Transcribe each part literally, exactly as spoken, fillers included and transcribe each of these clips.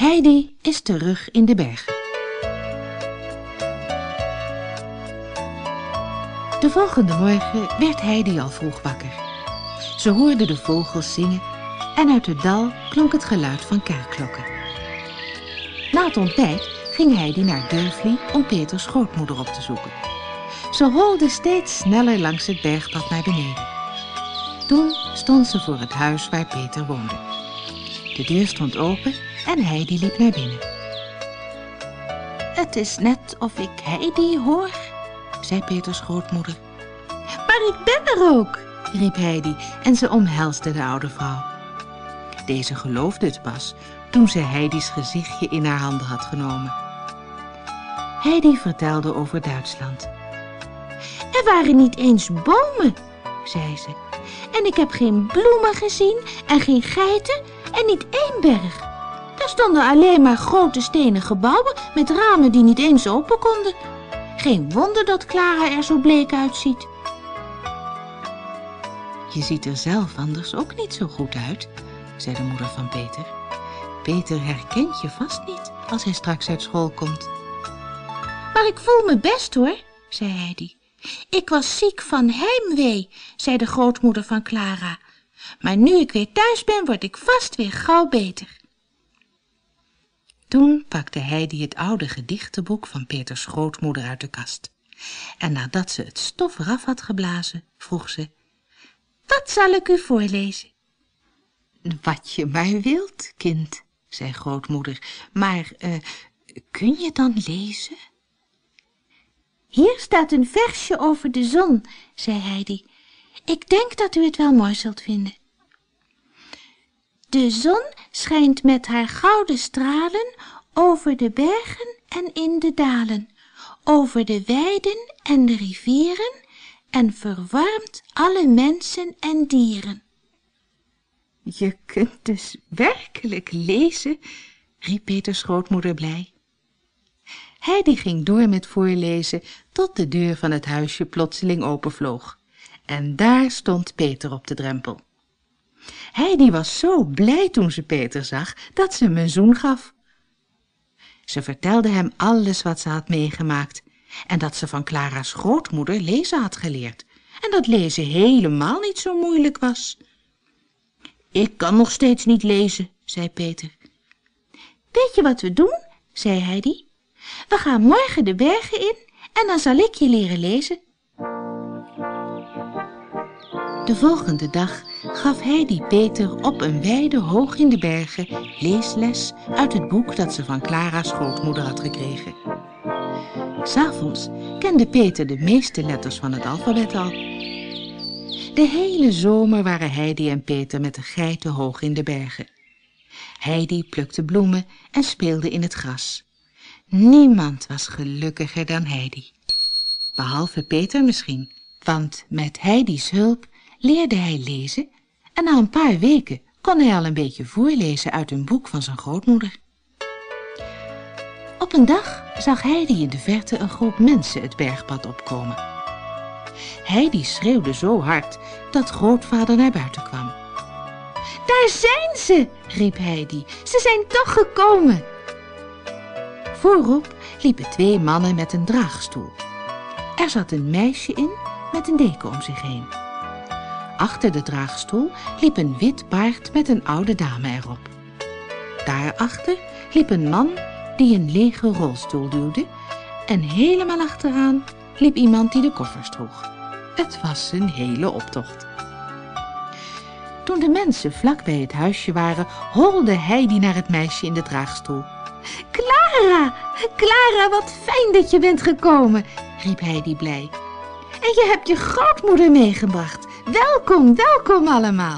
Heidi is terug in de bergen. De volgende morgen werd Heidi al vroeg wakker. Ze hoorde de vogels zingen en uit het dal klonk het geluid van kerkklokken. Na het ontbijt ging Heidi naar Durfli om Peters grootmoeder op te zoeken. Ze holde steeds sneller langs het bergpad naar beneden. Toen stond ze voor het huis waar Peter woonde. De deur stond open en Heidi liep naar binnen. Het is net of ik Heidi hoor, zei Peters grootmoeder. Maar ik ben er ook, riep Heidi en ze omhelsde de oude vrouw. Deze geloofde het pas toen ze Heidi's gezichtje in haar handen had genomen. Heidi vertelde over Duitsland. Er waren niet eens bomen, zei ze. En ik heb geen bloemen gezien en geen geiten en niet één berg. Daar stonden alleen maar grote stenen gebouwen met ramen die niet eens open konden. Geen wonder dat Clara er zo bleek uitziet. Je ziet er zelf anders ook niet zo goed uit, zei de moeder van Peter. Peter herkent je vast niet als hij straks uit school komt. Maar ik voel me best hoor, zei Heidi. Ik was ziek van heimwee, zei de grootmoeder van Clara. Maar nu ik weer thuis ben, word ik vast weer gauw beter. Toen pakte Heidi het oude gedichtenboek van Peters grootmoeder uit de kast. En nadat ze het stof eraf had geblazen, vroeg ze: Wat zal ik u voorlezen? Wat je maar wilt, kind, zei grootmoeder. Maar uh, kun je dan lezen? Hier staat een versje over de zon, zei Heidi. Ik denk dat u het wel mooi zult vinden. De zon schijnt met haar gouden stralen over de bergen en in de dalen, over de weiden en de rivieren en verwarmt alle mensen en dieren. Je kunt dus werkelijk lezen, riep Peters grootmoeder blij. Heidi ging door met voorlezen tot de deur van het huisje plotseling openvloog. En daar stond Peter op de drempel. Heidi was zo blij toen ze Peter zag dat ze hem een zoen gaf. Ze vertelde hem alles wat ze had meegemaakt en dat ze van Clara's grootmoeder lezen had geleerd en dat lezen helemaal niet zo moeilijk was. Ik kan nog steeds niet lezen, zei Peter. Weet je wat we doen, zei Heidi. We gaan morgen de bergen in en dan zal ik je leren lezen. De volgende dag gaf Heidi Peter op een weide hoog in de bergen leesles uit het boek dat ze van Clara's grootmoeder had gekregen. 'S Avonds kende Peter de meeste letters van het alfabet al. De hele zomer waren Heidi en Peter met de geiten hoog in de bergen. Heidi plukte bloemen en speelde in het gras. Niemand was gelukkiger dan Heidi. Behalve Peter misschien, want met Heidi's hulp leerde hij lezen en na een paar weken kon hij al een beetje voorlezen uit een boek van zijn grootmoeder. Op een dag zag Heidi in de verte een groep mensen het bergpad opkomen. Heidi schreeuwde zo hard dat grootvader naar buiten kwam. Daar zijn ze, riep Heidi. Ze zijn toch gekomen. Voorop liepen twee mannen met een draagstoel. Er zat een meisje in met een deken om zich heen. Achter de draagstoel liep een wit paard met een oude dame erop. Daarachter liep een man die een lege rolstoel duwde en helemaal achteraan liep iemand die de koffers droeg. Het was een hele optocht. Toen de mensen vlak bij het huisje waren, holde Heidi naar het meisje in de draagstoel. Clara, Clara, wat fijn dat je bent gekomen, riep Heidi blij. En je hebt je grootmoeder meegebracht. Welkom, welkom allemaal.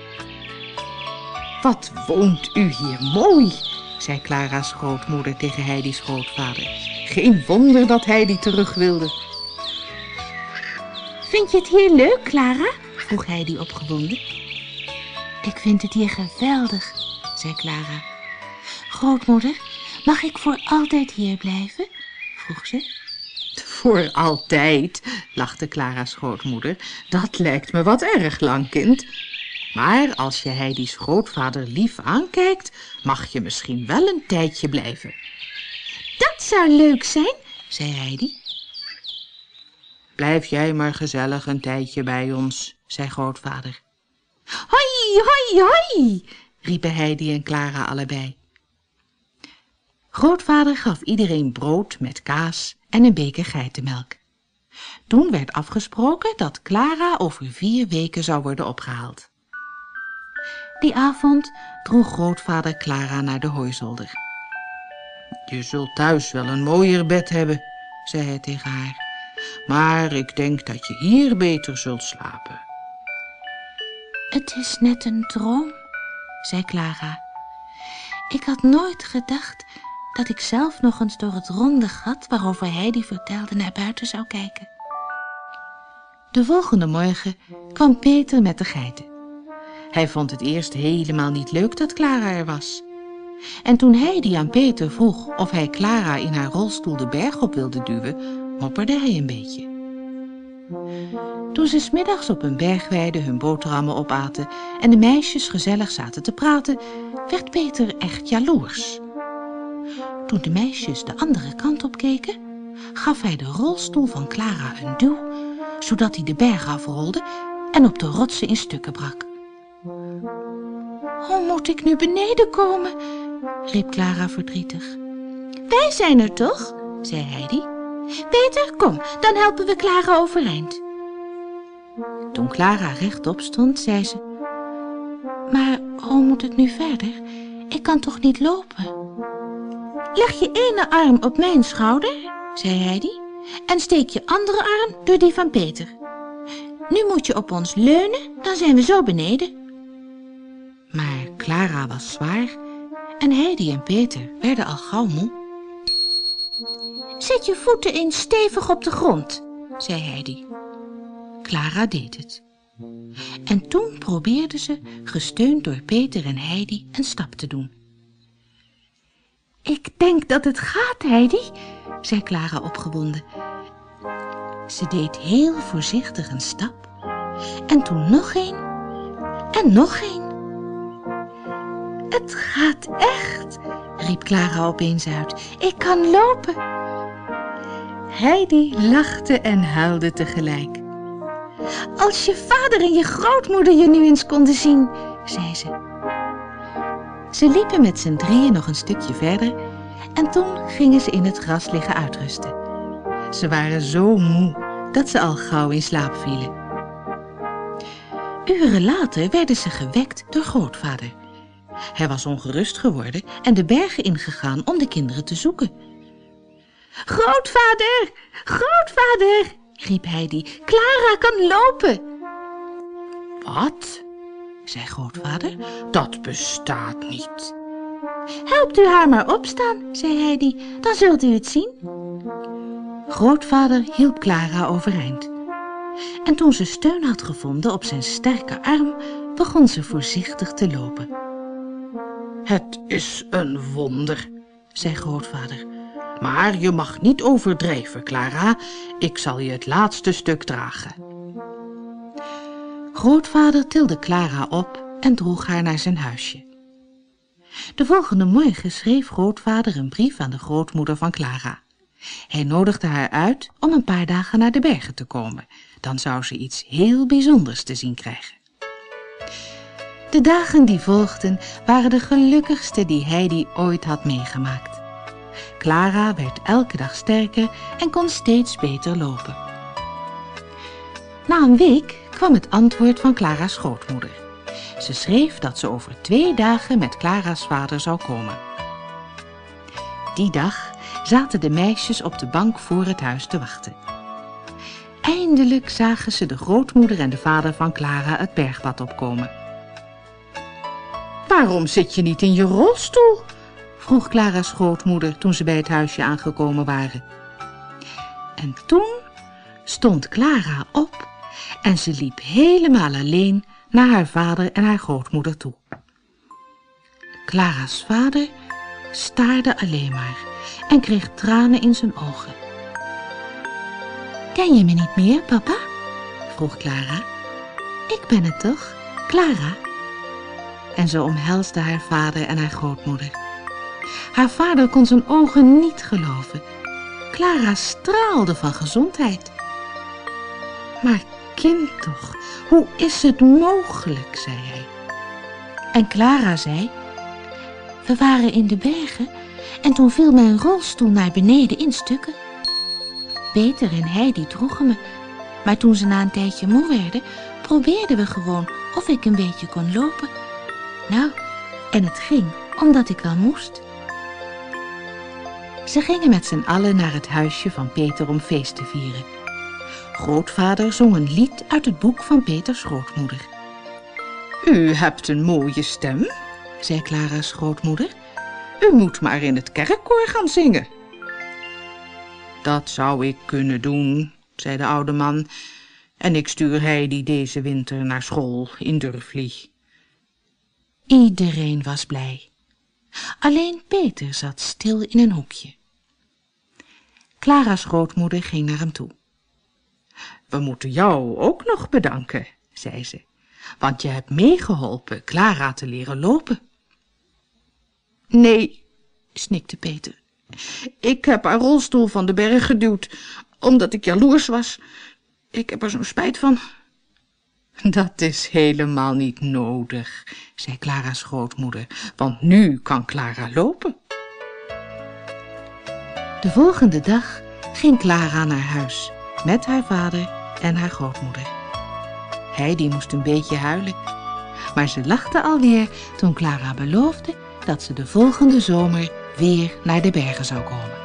Wat woont u hier mooi, zei Clara's grootmoeder tegen Heidi's grootvader. Geen wonder dat Heidi terug wilde. Vind je het hier leuk, Clara? Vroeg Heidi opgewonden. Ik vind het hier geweldig, zei Clara. Grootmoeder, mag ik voor altijd hier blijven? Vroeg ze. Voor altijd, lachte Clara's grootmoeder. Dat lijkt me wat erg lang, kind. Maar als je Heidi's grootvader lief aankijkt, mag je misschien wel een tijdje blijven. Dat zou leuk zijn, zei Heidi. Blijf jij maar gezellig een tijdje bij ons, zei grootvader. Hoi, hoi, hoi, riepen Heidi en Clara allebei. Grootvader gaf iedereen brood met kaas en een beker geitenmelk. Toen werd afgesproken dat Clara over vier weken zou worden opgehaald. Die avond droeg grootvader Clara naar de hooizolder. Je zult thuis wel een mooier bed hebben, zei hij tegen haar. Maar ik denk dat je hier beter zult slapen. Het is net een droom, zei Clara. Ik had nooit gedacht dat ik zelf nog eens door het ronde gat waarover Heidi vertelde naar buiten zou kijken. De volgende morgen kwam Peter met de geiten. Hij vond het eerst helemaal niet leuk dat Clara er was. En toen Heidi aan Peter vroeg of hij Clara in haar rolstoel de berg op wilde duwen, mopperde hij een beetje. Toen ze 's middags op een bergweide hun boterhammen opaten en de meisjes gezellig zaten te praten, werd Peter echt jaloers. Toen de meisjes de andere kant op keken, gaf hij de rolstoel van Clara een duw, zodat hij de berg afrolde en op de rotsen in stukken brak. Hoe moet ik nu beneden komen? Riep Clara verdrietig. Wij zijn er toch? Zei Heidi. Peter, kom, dan helpen we Clara overeind. Toen Clara rechtop stond, zei ze: Maar hoe moet het nu verder? Ik kan toch niet lopen? Leg je ene arm op mijn schouder, zei Heidi, en steek je andere arm door die van Peter. Nu moet je op ons leunen, dan zijn we zo beneden. Maar Clara was zwaar en Heidi en Peter werden al gauw moe. Zet je voeten eens stevig op de grond, zei Heidi. Clara deed het. En toen probeerde ze, gesteund door Peter en Heidi, een stap te doen. Ik denk dat het gaat, Heidi, zei Clara opgewonden. Ze deed heel voorzichtig een stap en toen nog een en nog een. Het gaat echt, riep Clara opeens uit. Ik kan lopen. Heidi lachte en huilde tegelijk. Als je vader en je grootmoeder je nu eens konden zien, zei ze. Ze liepen met z'n drieën nog een stukje verder en toen gingen ze in het gras liggen uitrusten. Ze waren zo moe dat ze al gauw in slaap vielen. Uren later werden ze gewekt door grootvader. Hij was ongerust geworden en de bergen ingegaan om de kinderen te zoeken. Grootvader, grootvader, riep Heidi, Clara kan lopen. Wat? Zei grootvader, dat bestaat niet. Helpt u haar maar opstaan, zei Heidi, dan zult u het zien. Grootvader hielp Clara overeind. En toen ze steun had gevonden op zijn sterke arm, begon ze voorzichtig te lopen. Het is een wonder, zei grootvader. Maar je mag niet overdrijven, Clara. Ik zal je het laatste stuk dragen. Grootvader tilde Clara op en droeg haar naar zijn huisje. De volgende morgen schreef grootvader een brief aan de grootmoeder van Clara. Hij nodigde haar uit om een paar dagen naar de bergen te komen. Dan zou ze iets heel bijzonders te zien krijgen. De dagen die volgden waren de gelukkigste die Heidi ooit had meegemaakt. Clara werd elke dag sterker en kon steeds beter lopen. Na een week kwam het antwoord van Clara's grootmoeder. Ze schreef dat ze over twee dagen met Clara's vader zou komen. Die dag zaten de meisjes op de bank voor het huis te wachten. Eindelijk zagen ze de grootmoeder en de vader van Clara het bergpad opkomen. Waarom zit je niet in je rolstoel? Vroeg Clara's grootmoeder toen ze bij het huisje aangekomen waren. En toen stond Clara op en ze liep helemaal alleen naar haar vader en haar grootmoeder toe. Clara's vader staarde alleen maar en kreeg tranen in zijn ogen. Ken je me niet meer, papa? Vroeg Clara. Ik ben het toch, Clara. En ze omhelsde haar vader en haar grootmoeder. Haar vader kon zijn ogen niet geloven. Clara straalde van gezondheid. Maar kind toch, hoe is het mogelijk, zei hij. En Clara zei: we waren in de bergen en toen viel mijn rolstoel naar beneden in stukken. Peter en Heidi droegen me, maar toen ze na een tijdje moe werden, probeerden we gewoon of ik een beetje kon lopen. Nou, en het ging omdat ik wel moest. Ze gingen met z'n allen naar het huisje van Peter om feest te vieren. Grootvader zong een lied uit het boek van Peters grootmoeder. U hebt een mooie stem, zei Clara's grootmoeder. U moet maar in het kerkkoor gaan zingen. Dat zou ik kunnen doen, zei de oude man, en ik stuur Heidi deze winter naar school in Durfli. Iedereen was blij. Alleen Peter zat stil in een hoekje. Clara's grootmoeder ging naar hem toe. We moeten jou ook nog bedanken, zei ze, want je hebt meegeholpen Clara te leren lopen. Nee, snikte Peter. Ik heb haar rolstoel van de berg geduwd, omdat ik jaloers was. Ik heb er zo'n spijt van. Dat is helemaal niet nodig, zei Clara's grootmoeder, want nu kan Clara lopen. De volgende dag ging Clara naar huis met haar vader en haar grootmoeder. Heidi moest een beetje huilen, maar ze lachte alweer toen Clara beloofde dat ze de volgende zomer weer naar de bergen zou komen.